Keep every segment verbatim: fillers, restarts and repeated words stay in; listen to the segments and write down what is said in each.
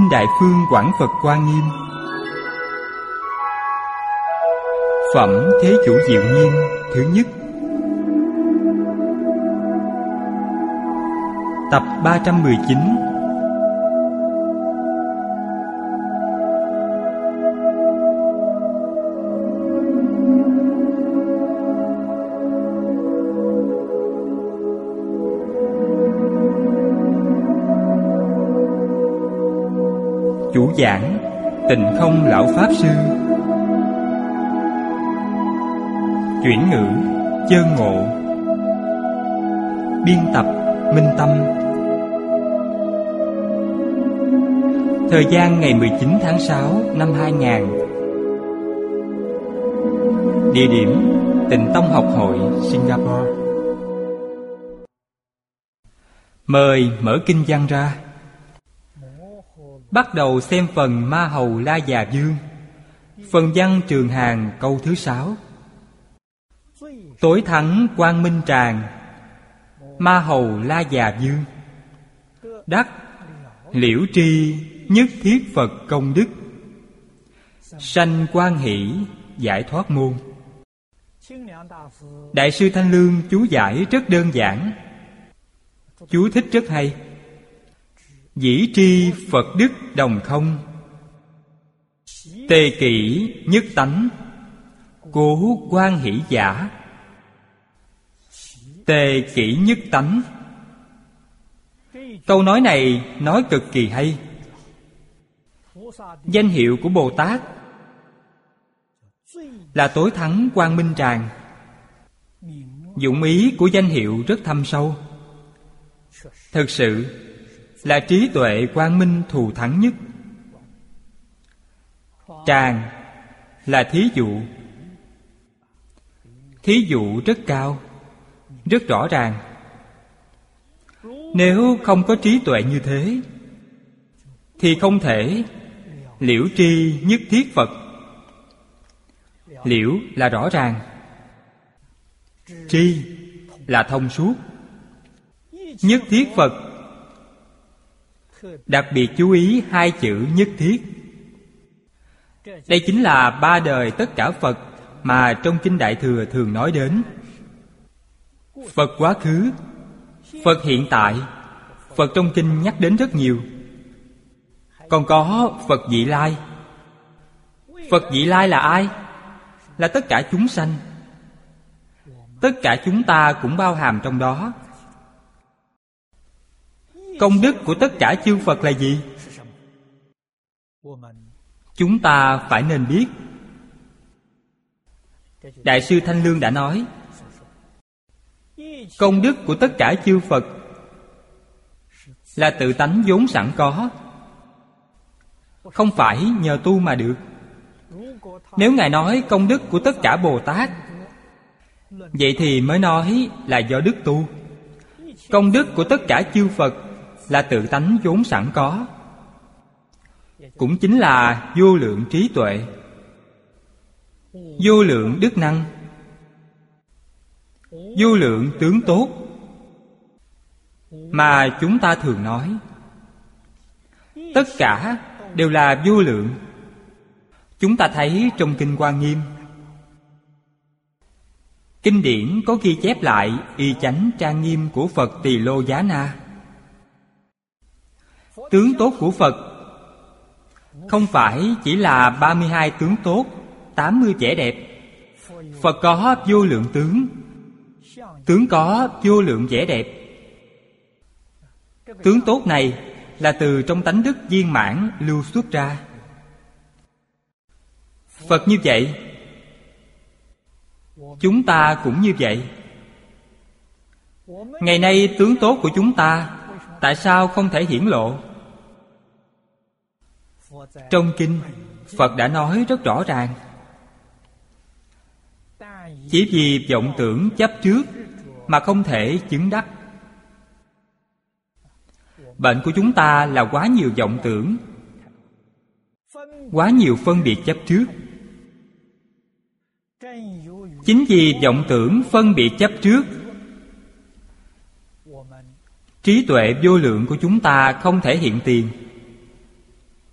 Đại Phương Quảng Phật Quan Nghiêm. Phẩm Thế Chủ Diệu Nhiên thứ nhất. Tập ba trăm mười chín. Chủ giảng Tịnh Không Lão Pháp Sư. Chuyển ngữ Chơn Ngộ. Biên tập Minh Tâm. Thời gian ngày mười chín tháng sáu năm hai nghìn. Địa điểm Tịnh Tông Học Hội, Singapore. Mời mở kinh văn ra. Bắt đầu xem phần Ma Hầu La Già Dương. Phần văn Trường Hàn câu thứ sáu. Tối thắng quang minh tràng, Ma Hầu La Già Dương. Đắc liễu tri nhất thiết Phật công đức, sanh quan hỷ giải thoát môn. Đại sư Thanh Lương chú giải rất đơn giản. Chú thích rất hay. Dĩ tri Phật đức đồng không, tề kỷ nhất tánh, cố quan hỷ giả. Tề kỷ nhất tánh. Câu nói này nói cực kỳ hay. Danh hiệu của Bồ Tát là tối thắng quang minh tràng. Dụng ý của danh hiệu rất thâm sâu. Thực sự là trí tuệ quang minh thù thắng nhất. Tràng là thí dụ. Thí dụ rất cao, rất rõ ràng. Nếu không có trí tuệ như thế thì không thể liễu tri nhất thiết Phật. Liễu là rõ ràng, tri là thông suốt. Nhất thiết Phật, đặc biệt chú ý hai chữ nhất thiết. Đây chính là ba đời tất cả Phật mà trong Kinh Đại Thừa thường nói đến. Phật quá khứ, Phật hiện tại, Phật trong Kinh nhắc đến rất nhiều. Còn có Phật vị lai. Phật vị lai là ai? Là tất cả chúng sanh. Tất cả chúng ta cũng bao hàm trong đó. Công đức của tất cả chư Phật là gì? Chúng ta phải nên biết. Đại sư Thanh Lương đã nói, công đức của tất cả chư Phật là tự tánh vốn sẵn có, không phải nhờ tu mà được. Nếu Ngài nói công đức của tất cả Bồ Tát, vậy thì mới nói là do đức tu. Công đức của tất cả chư Phật là tự tánh vốn sẵn có, cũng chính là vô lượng trí tuệ, vô lượng đức năng, vô lượng tướng tốt mà chúng ta thường nói. Tất cả đều là vô lượng. Chúng ta thấy trong Kinh Quan Nghiêm, kinh điển có ghi chép lại y chánh trang nghiêm của Phật Tỳ Lô Giá Na. Tướng tốt của Phật không phải chỉ là ba mươi hai tướng tốt, tám mươi vẻ đẹp. Phật có vô lượng tướng, tướng có vô lượng vẻ đẹp. Tướng tốt này là từ trong tánh đức viên mãn lưu xuất ra. Phật như vậy, chúng ta cũng như vậy. Ngày nay tướng tốt của chúng ta tại sao không thể hiển lộ? Trong kinh, Phật đã nói rất rõ ràng. Chỉ vì vọng tưởng chấp trước mà không thể chứng đắc. Bệnh của chúng ta là quá nhiều vọng tưởng, quá nhiều phân biệt chấp trước. Chính vì vọng tưởng phân biệt chấp trước, trí tuệ vô lượng của chúng ta không thể hiện tiền.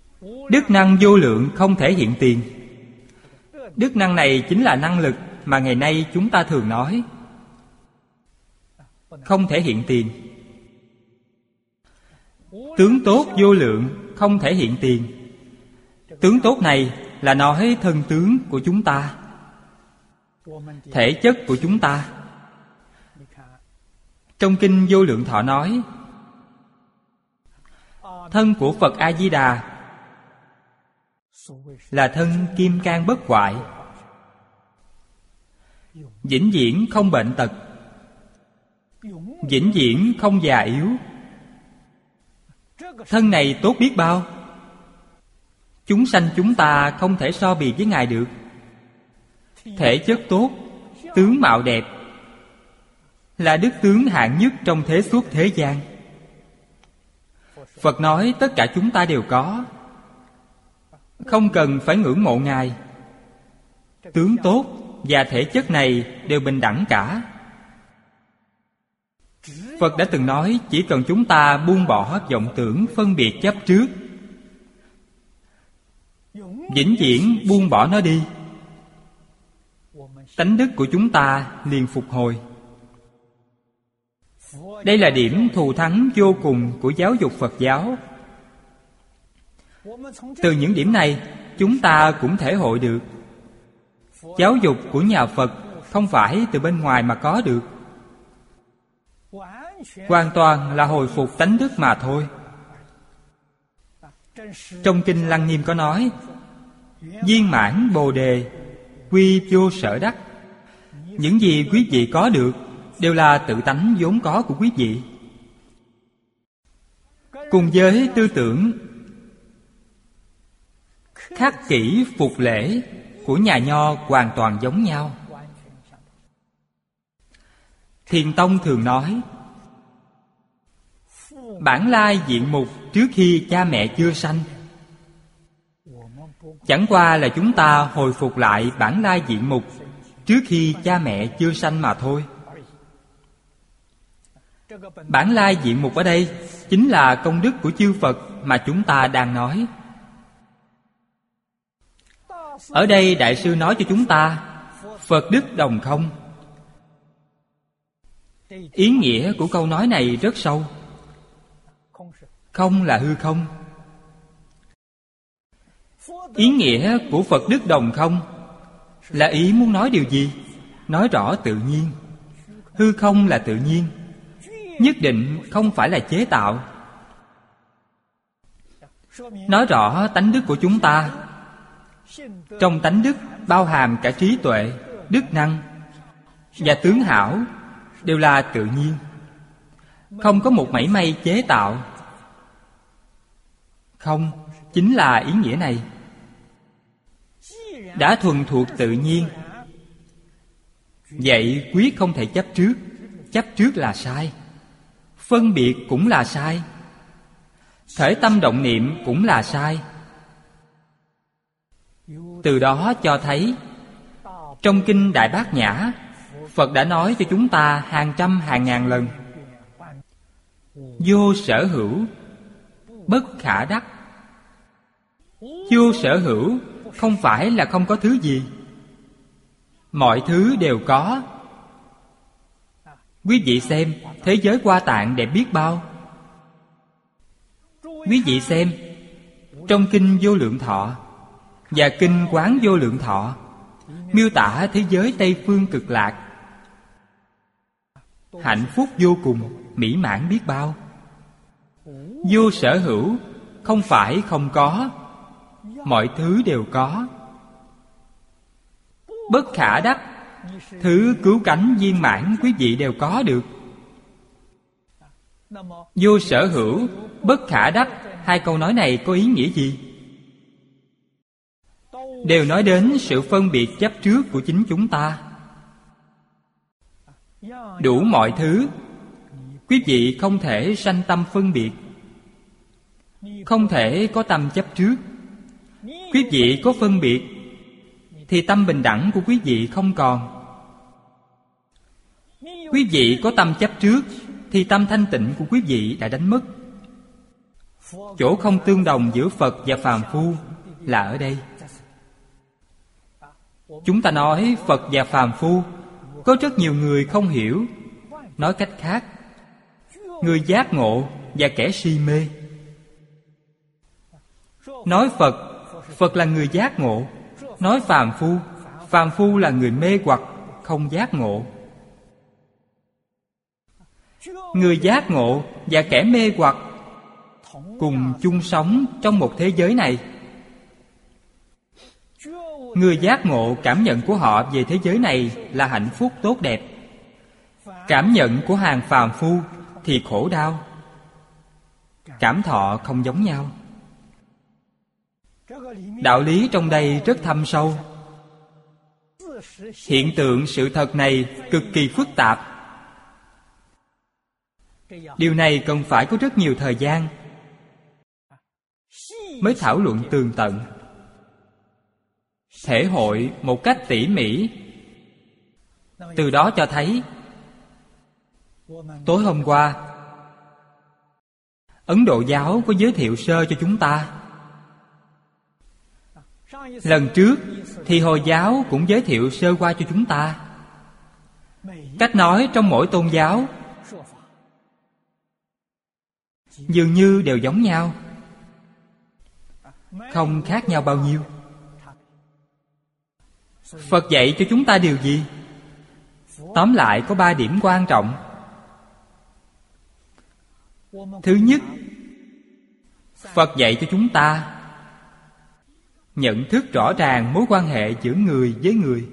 Đức năng vô lượng không thể hiện tiền. Đức năng này chính là năng lực mà ngày nay chúng ta thường nói. Không thể hiện tiền. Tướng tốt vô lượng không thể hiện tiền. Tướng tốt này là nói thân tướng của chúng ta, thể chất của chúng ta. Trong Kinh Vô Lượng Thọ nói, thân của Phật A-di-đà là thân kim cang bất hoại, vĩnh viễn không bệnh tật, vĩnh viễn không già yếu. Thân này tốt biết bao. Chúng sanh chúng ta không thể so bì với Ngài được. Thể chất tốt, tướng mạo đẹp, là đức tướng hạng nhất trong thế suốt thế gian. Phật nói tất cả chúng ta đều có, không cần phải ngưỡng mộ Ngài. Tướng tốt và thể chất này đều bình đẳng cả. Phật đã từng nói chỉ cần chúng ta buông bỏ vọng tưởng phân biệt chấp trước, vĩnh viễn buông bỏ nó đi, tánh đức của chúng ta liền phục hồi. Đây là điểm thù thắng vô cùng của giáo dục Phật giáo. Từ những điểm này, chúng ta cũng thể hội được giáo dục của nhà Phật không phải từ bên ngoài mà có được, hoàn toàn là hồi phục tánh đức mà thôi. Trong Kinh Lăng Nghiêm có nói, viên mãn bồ đề, quy vô sở đắc. Những gì quý vị có được đều là tự tánh vốn có của quý vị, cùng với tư tưởng khắc kỷ phục lễ của nhà Nho hoàn toàn giống nhau. Thiền Tông thường nói, bản lai diện mục trước khi cha mẹ chưa sanh. Chẳng qua là chúng ta hồi phục lại bản lai diện mục trước khi cha mẹ chưa sanh mà thôi. Bản lai diện mục ở đây chính là công đức của chư Phật mà chúng ta đang nói. Ở đây Đại sư nói cho chúng ta Phật đức đồng không. Ý nghĩa của câu nói này rất sâu. Không là hư không. Ý nghĩa của Phật đức đồng không là ý muốn nói điều gì? Nói rõ tự nhiên. Hư không là tự nhiên, nhất định không phải là chế tạo. Nói rõ tánh đức của chúng ta. Trong tánh đức bao hàm cả trí tuệ, đức năng và tướng hảo, đều là tự nhiên, không có một mảy may chế tạo. Không chính là ý nghĩa này. Đã thuần thuộc tự nhiên, vậy quyết không thể chấp trước. Chấp trước là sai, phân biệt cũng là sai, khởi tâm động niệm cũng là sai. Từ đó cho thấy, trong Kinh Đại Bát Nhã, Phật đã nói cho chúng ta hàng trăm hàng ngàn lần: vô sở hữu, bất khả đắc. Vô sở hữu không phải là không có thứ gì, mọi thứ đều có. Quý vị xem thế giới Hoa Tạng đẹp biết bao. Quý vị xem trong Kinh Vô Lượng Thọ và Kinh Quán Vô Lượng Thọ miêu tả thế giới Tây Phương Cực Lạc, hạnh phúc vô cùng, mỹ mãn biết bao. Vô sở hữu không phải không có, mọi thứ đều có. Bất khả đắc, thứ cứu cánh viên mãn quý vị đều có được. Vô sở hữu, bất khả đắc, hai câu nói này có ý nghĩa gì? Đều nói đến sự phân biệt chấp trước của chính chúng ta. Đủ mọi thứ, quý vị không thể sanh tâm phân biệt, không thể có tâm chấp trước. Quý vị có phân biệt thì tâm bình đẳng của quý vị không còn. Quý vị có tâm chấp trước thì tâm thanh tịnh của quý vị đã đánh mất. Chỗ không tương đồng giữa Phật và phàm phu là ở đây. Chúng ta nói Phật và phàm phu, có rất nhiều người không hiểu. Nói cách khác, người giác ngộ và kẻ si mê. Nói Phật, Phật là người giác ngộ. Nói phàm phu, phàm phu là người mê hoặc, không giác ngộ. Người giác ngộ và kẻ mê hoặc cùng chung sống trong một thế giới này. Người giác ngộ, cảm nhận của họ về thế giới này là hạnh phúc tốt đẹp. Cảm nhận của hàng phàm phu thì khổ đau. Cảm thọ không giống nhau. Đạo lý trong đây rất thâm sâu. Hiện tượng sự thật này cực kỳ phức tạp. Điều này cần phải có rất nhiều thời gian mới thảo luận tường tận, thể hội một cách tỉ mỉ. Từ đó cho thấy, tối hôm qua Ấn Độ giáo có giới thiệu sơ cho chúng ta. Lần trước thì Hồi giáo cũng giới thiệu sơ qua cho chúng ta. Cách nói trong mỗi tôn giáo dường như đều giống nhau, không khác nhau bao nhiêu. Phật dạy cho chúng ta điều gì? Tóm lại có ba điểm quan trọng. Thứ nhất, Phật dạy cho chúng ta nhận thức rõ ràng mối quan hệ giữa người với người.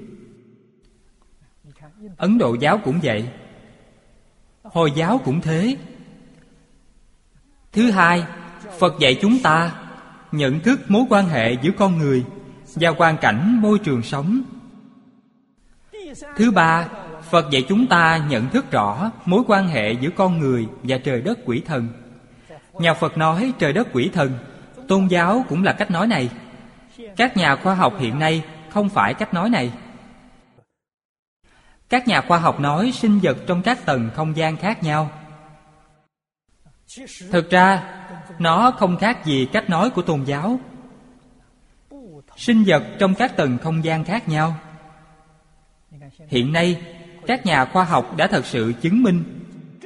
Ấn Độ giáo cũng vậy, Hồi giáo cũng thế. Thứ hai, Phật dạy chúng ta nhận thức mối quan hệ giữa con người và hoàn cảnh môi trường sống. Thứ ba, Phật dạy chúng ta nhận thức rõ mối quan hệ giữa con người và trời đất quỷ thần. Nhà Phật nói trời đất quỷ thần, tôn giáo cũng là cách nói này. Các nhà khoa học hiện nay không phải cách nói này. Các nhà khoa học nói sinh vật trong các tầng không gian khác nhau. Thực ra, nó không khác gì cách nói của tôn giáo. Sinh vật trong các tầng không gian khác nhau. Hiện nay, các nhà khoa học đã thật sự chứng minh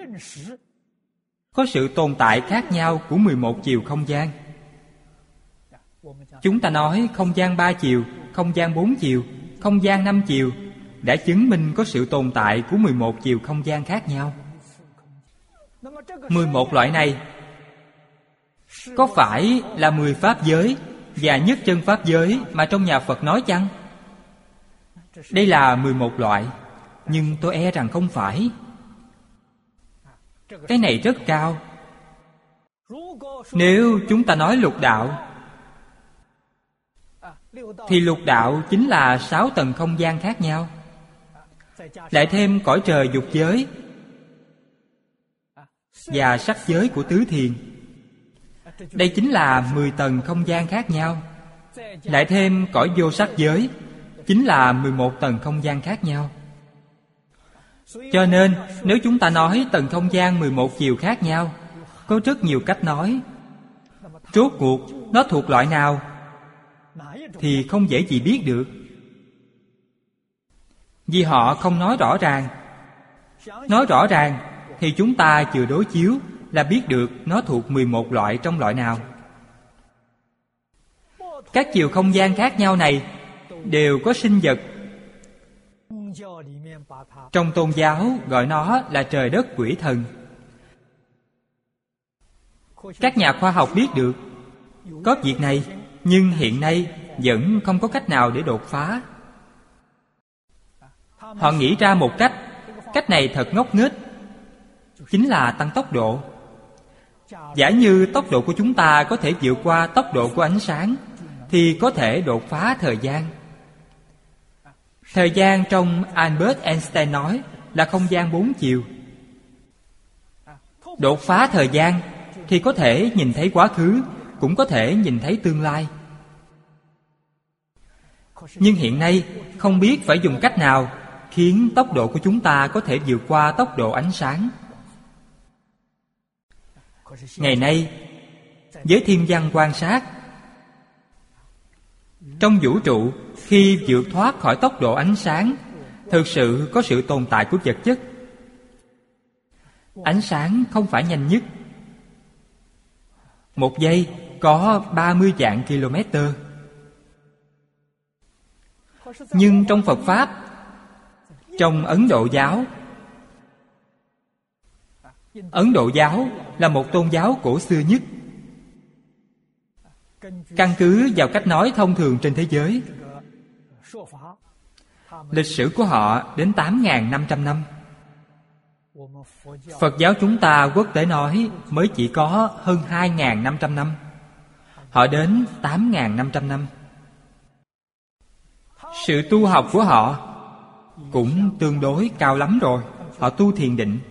có sự tồn tại khác nhau của mười một chiều không gian. Chúng ta nói không gian ba chiều, không gian bốn chiều, không gian năm chiều đã chứng minh có sự tồn tại của mười một chiều không gian khác nhau. mười một loại này có phải là mười pháp giới và nhất chân pháp giới mà trong nhà Phật nói chăng? Đây là mười một loại, nhưng tôi e rằng không phải. Cái này rất cao. Nếu chúng ta nói lục đạo, thì lục đạo chính là sáu tầng không gian khác nhau. Lại thêm cõi trời dục giới và sắc giới của tứ thiền. Đây chính là mười tầng không gian khác nhau. Lại thêm cõi vô sắc giới, chính là mười một tầng không gian khác nhau. Cho nên, nếu chúng ta nói tầng không gian mười một chiều khác nhau, có rất nhiều cách nói. Rốt cuộc, nó thuộc loại nào thì không dễ gì biết được. Vì họ không nói rõ ràng. Nói rõ ràng thì chúng ta vừa đối chiếu là biết được nó thuộc mười một loại trong loại nào. Các chiều không gian khác nhau này đều có sinh vật. Trong tôn giáo gọi nó là trời đất quỷ thần. Các nhà khoa học biết được có việc này, nhưng hiện nay vẫn không có cách nào để đột phá. Họ nghĩ ra một cách. Cách này thật ngốc nghếch, chính là tăng tốc độ. Giả như tốc độ của chúng ta có thể vượt qua tốc độ của ánh sáng, thì có thể đột phá thời gian. Thời gian trong Albert Einstein nói là không gian bốn chiều. Đột phá thời gian thì có thể nhìn thấy quá khứ, cũng có thể nhìn thấy tương lai. Nhưng hiện nay không biết phải dùng cách nào khiến tốc độ của chúng ta có thể vượt qua tốc độ ánh sáng. Ngày nay với thiên văn quan sát, trong vũ trụ, khi vượt thoát khỏi tốc độ ánh sáng, thực sự có sự tồn tại của vật chất. Ánh sáng không phải nhanh nhất. Một giây có ba mươi vạn km. Nhưng trong Phật Pháp, trong Ấn Độ giáo, Ấn Độ giáo là một tôn giáo cổ xưa nhất. Căn cứ vào cách nói thông thường trên thế giới, lịch sử của họ đến tám nghìn năm trăm năm. Phật giáo chúng ta quốc tế nói mới chỉ có hơn hai nghìn năm trăm năm. Họ đến tám nghìn năm trăm năm. Sự tu học của họ cũng tương đối cao lắm rồi. Họ tu thiền định,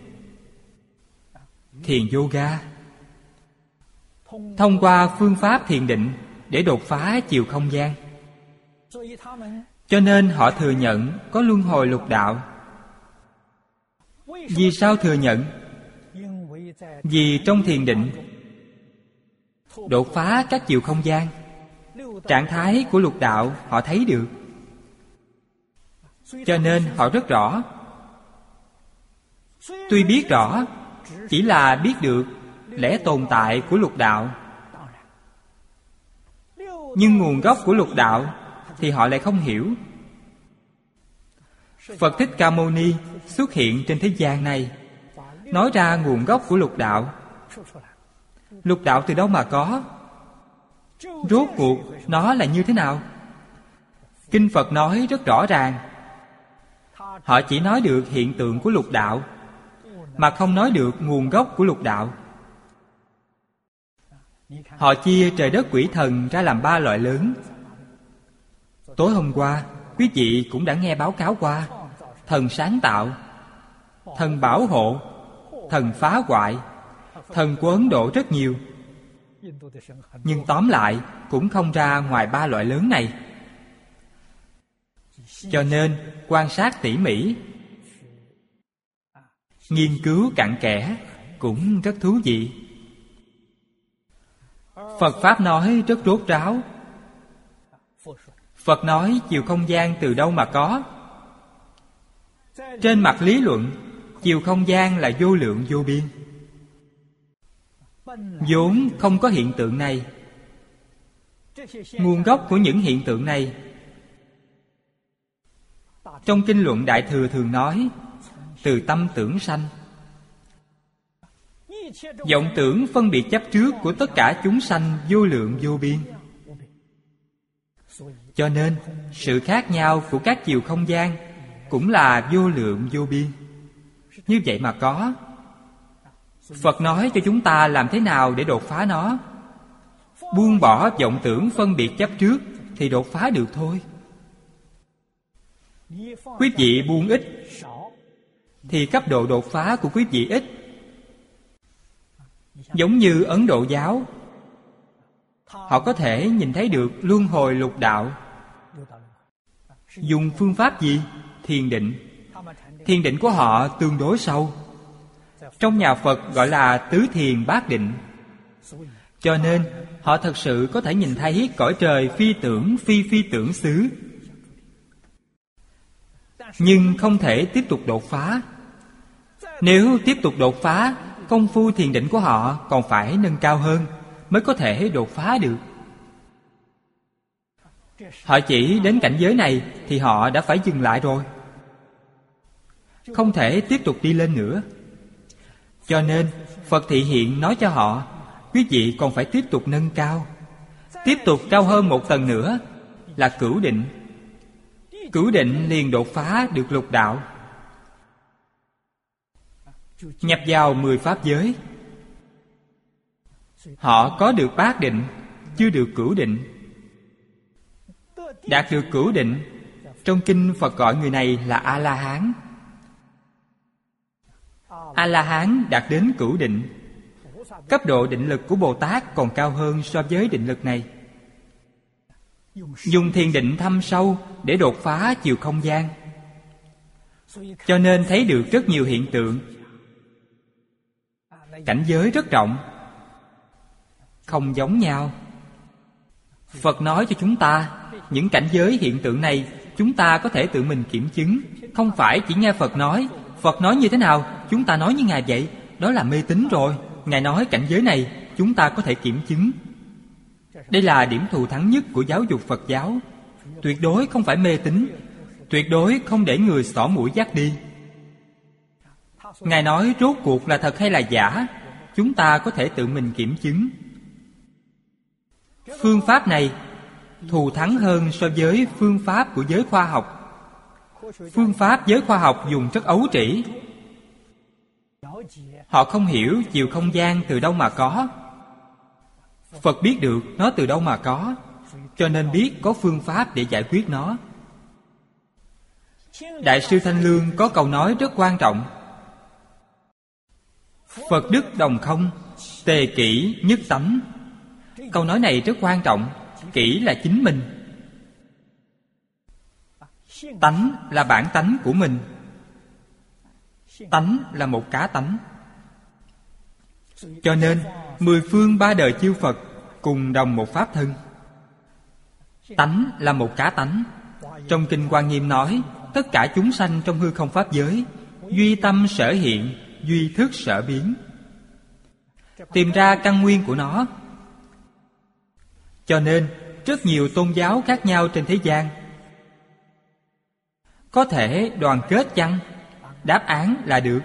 thiền yoga, thông qua phương pháp thiền định để đột phá chiều không gian. Cho nên họ thừa nhận có luân hồi lục đạo. Vì sao thừa nhận? Vì trong thiền định đột phá các chiều không gian, trạng thái của lục đạo họ thấy được. Cho nên họ rất rõ. Tuy biết rõ, chỉ là biết được lẽ tồn tại của lục đạo, nhưng nguồn gốc của lục đạo thì họ lại không hiểu. Phật Thích Ca Mâu Ni xuất hiện trên thế gian này, nói ra nguồn gốc của lục đạo. Lục đạo từ đâu mà có? Rốt cuộc nó là như thế nào? Kinh Phật nói rất rõ ràng. Họ chỉ nói được hiện tượng của lục đạo, mà không nói được nguồn gốc của lục đạo. Họ chia trời đất quỷ thần ra làm ba loại lớn. Tối hôm qua, quý vị cũng đã nghe báo cáo qua. Thần sáng tạo, thần bảo hộ, thần phá hoại. Thần của Ấn Độ rất nhiều, nhưng tóm lại cũng không ra ngoài ba loại lớn này. Cho nên quan sát tỉ mỉ, nghiên cứu cặn kẽ cũng rất thú vị. Phật Pháp nói rất rốt ráo. Phật nói chiều không gian từ đâu mà có? Trên mặt lý luận, chiều không gian là vô lượng vô biên, vốn không có hiện tượng này. Nguồn gốc của những hiện tượng này, trong kinh luận Đại Thừa thường nói, từ tâm tưởng sanh. Vọng tưởng phân biệt chấp trước của tất cả chúng sanh vô lượng vô biên. Cho nên sự khác nhau của các chiều không gian cũng là vô lượng vô biên. Như vậy mà có. Phật nói cho chúng ta làm thế nào để đột phá nó. Buông bỏ vọng tưởng phân biệt chấp trước thì đột phá được thôi. Quý vị buông ít thì cấp độ đột phá của quý vị ít. Giống như Ấn Độ giáo, họ có thể nhìn thấy được luân hồi lục đạo. Dùng phương pháp gì? Thiền định. Thiền định của họ tương đối sâu. Trong nhà Phật gọi là tứ thiền bát định. Cho nên họ thật sự có thể nhìn thấy cõi trời phi tưởng phi phi tưởng xứ, nhưng không thể tiếp tục đột phá. Nếu tiếp tục đột phá, công phu thiền định của họ còn phải nâng cao hơn mới có thể đột phá được. Họ chỉ đến cảnh giới này thì họ đã phải dừng lại rồi, không thể tiếp tục đi lên nữa. Cho nên Phật thị hiện nói cho họ, quý vị còn phải tiếp tục nâng cao. Tiếp tục cao hơn một tầng nữa là cửu định. Cửu định liền đột phá được lục đạo, nhập vào mười pháp giới. Họ có được bát định, chưa được cửu định. Đạt được cửu định, trong kinh Phật gọi người này là A-la-hán. A-la-hán đạt đến cửu định. Cấp độ định lực của Bồ Tát còn cao hơn so với định lực này. Dùng thiền định thâm sâu để đột phá chiều không gian, cho nên thấy được rất nhiều hiện tượng. Cảnh giới rất rộng. không giống nhau. Phật nói cho chúng ta, những cảnh giới hiện tượng này chúng ta có thể tự mình kiểm chứng, không phải chỉ nghe Phật nói. Phật nói như thế nào, chúng ta nói như Ngài vậy, đó là mê tín rồi. Ngài nói cảnh giới này, chúng ta có thể kiểm chứng. Đây là điểm thù thắng nhất của giáo dục Phật giáo. Tuyệt đối không phải mê tín, tuyệt đối không để người xỏ mũi dắt đi. Ngài nói rốt cuộc là thật hay là giả, chúng ta có thể tự mình kiểm chứng. Phương pháp này thù thắng hơn so với phương pháp của giới khoa học. Phương pháp giới khoa học dùng rất ấu trĩ. Họ không hiểu chiều không gian từ đâu mà có. Phật biết được nó từ đâu mà có, cho nên biết có phương pháp để giải quyết nó. Đại sư Thanh Lương có câu nói rất quan trọng: Phật đức đồng không, tề kỷ nhất tánh. Câu nói này rất quan trọng. Kỷ là chính mình, tánh là bản tánh của mình. Tánh là một cá tánh. Cho nên mười phương ba đời chư Phật cùng đồng một pháp thân. Tánh là một cá tánh. Trong Kinh Hoa Nghiêm nói, tất cả chúng sanh trong hư không pháp giới, duy tâm sở hiện, duy thức sở biến. Tìm ra căn nguyên của nó. Cho nên rất nhiều tôn giáo khác nhau trên thế gian có thể đoàn kết chăng? Đáp án là được.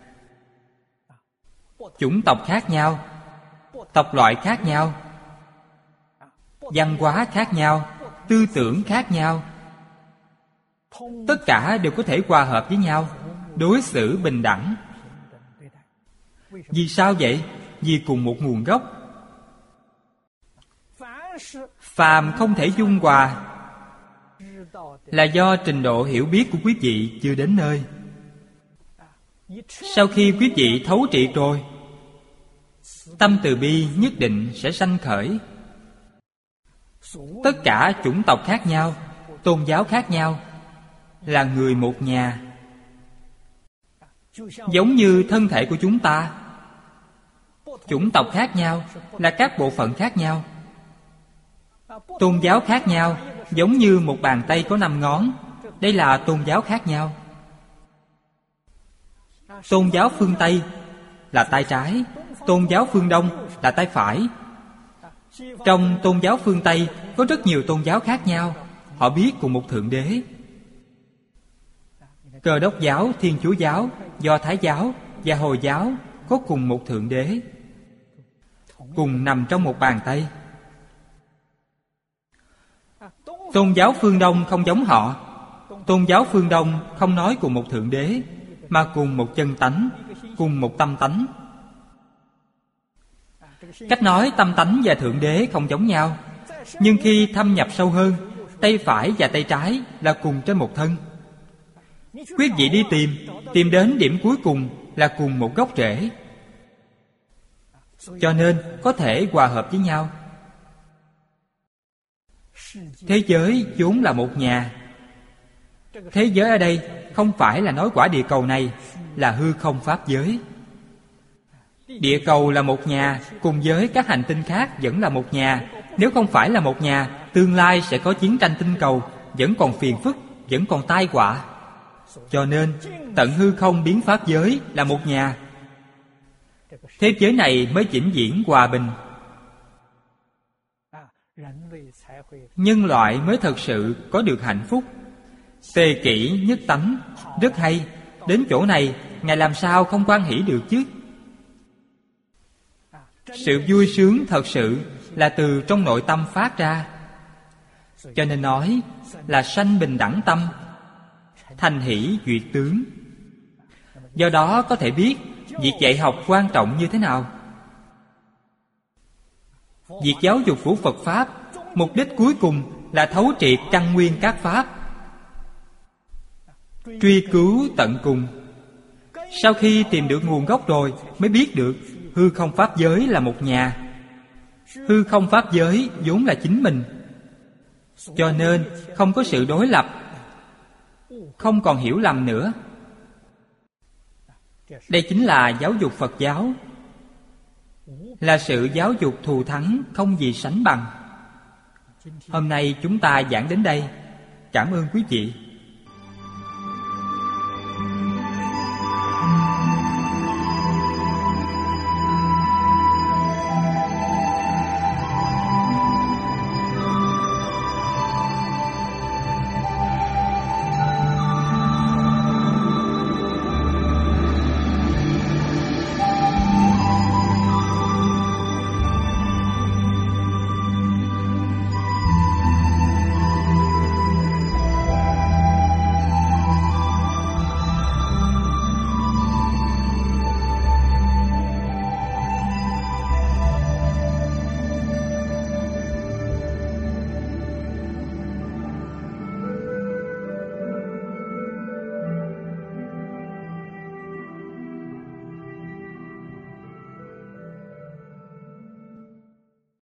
Chủng tộc khác nhau, tộc loại khác nhau, văn hóa khác nhau, tư tưởng khác nhau, tất cả đều có thể hòa hợp với nhau, đối xử bình đẳng. Vì sao vậy? Vì cùng một nguồn gốc. Phàm không thể dung hòa là do trình độ hiểu biết của quý vị chưa đến nơi. Sau khi quý vị thấu triệt rồi, tâm từ bi nhất định sẽ sanh khởi. Tất cả chủng tộc khác nhau, tôn giáo khác nhau là người một nhà. Giống như thân thể của chúng ta, chủng tộc khác nhau là các bộ phận khác nhau. Tôn giáo khác nhau giống như một bàn tay có năm ngón. Đây là tôn giáo khác nhau. Tôn giáo phương Tây là tay trái, tôn giáo phương Đông là tay phải. Trong tôn giáo phương Tây có rất nhiều tôn giáo khác nhau. Họ biết cùng một Thượng Đế. Cơ đốc giáo, Thiên Chúa giáo, Do Thái giáo và Hồi giáo có cùng một Thượng Đế, cùng nằm trong một bàn tay. Tôn giáo phương Đông không giống họ. Tôn giáo phương Đông không nói cùng một Thượng Đế, mà cùng một chân tánh, cùng một tâm tánh. Cách nói tâm tánh và Thượng Đế không giống nhau. Nhưng khi thâm nhập sâu hơn, tay phải và tay trái là cùng trên một thân. Quý vị đi tìm, tìm đến điểm cuối cùng là cùng một gốc rễ. Cho nên có thể hòa hợp với nhau. Thế giới vốn là một nhà. Thế giới ở đây không phải là nói quả địa cầu này là hư không pháp giới. Địa cầu là một nhà, cùng với các hành tinh khác vẫn là một nhà. Nếu không phải là một nhà, tương lai sẽ có chiến tranh tinh cầu, vẫn còn phiền phức, vẫn còn tai họa. Cho nên tận hư không biến pháp giới là một nhà. Thế giới này mới vĩnh viễn hòa bình. Nhân loại mới thật sự có được hạnh phúc. Tề kỷ nhất tánh, rất hay. Đến chỗ này, Ngài làm sao không hoan hỷ được chứ? Sự vui sướng thật sự là từ trong nội tâm phát ra. Cho nên nói là sanh bình đẳng tâm, thành hỷ duyệt tướng. Do đó có thể biết việc dạy học quan trọng như thế nào. Việc giáo dục của Phật Pháp, mục đích cuối cùng là thấu triệt căn nguyên các Pháp, truy cứu tận cùng. Sau khi tìm được nguồn gốc rồi mới biết được hư không pháp giới là một nhà. Hư không pháp giới vốn là chính mình. Cho nên không có sự đối lập, không còn hiểu lầm nữa. Đây chính là giáo dục Phật giáo. là sự giáo dục thù thắng không gì sánh bằng. Hôm nay chúng ta giảng đến đây. Cảm ơn quý vị.